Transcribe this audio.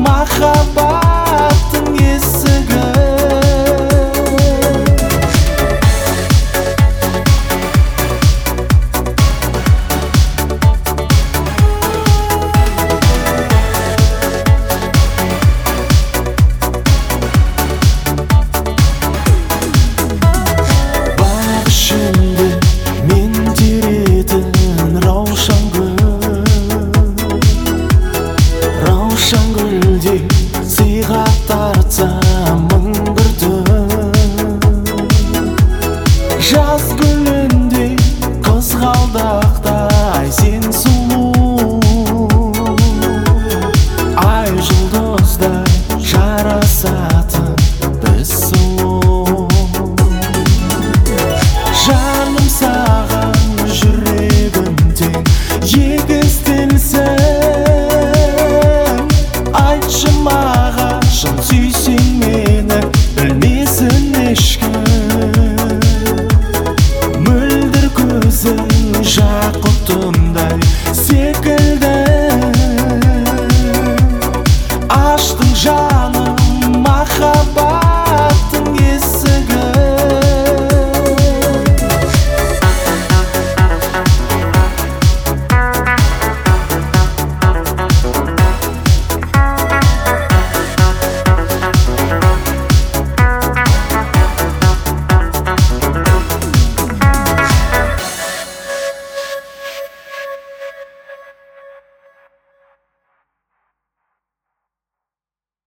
махаббаттың есігі. Бақ ішінде мен теретін раушан гүлдей сыйға тартса мың бір түн. Жаз гүліндей қызғалдақтай сен сұлу, ай жұлдыздай жарасатын біз сұлу. Жаным саған жүрегім тең егістелсін, айтшы маған шын сүйсең мені білмесін ешкім. Мөлдір көзің жақұтымдай секілді, аштың жаным махаббат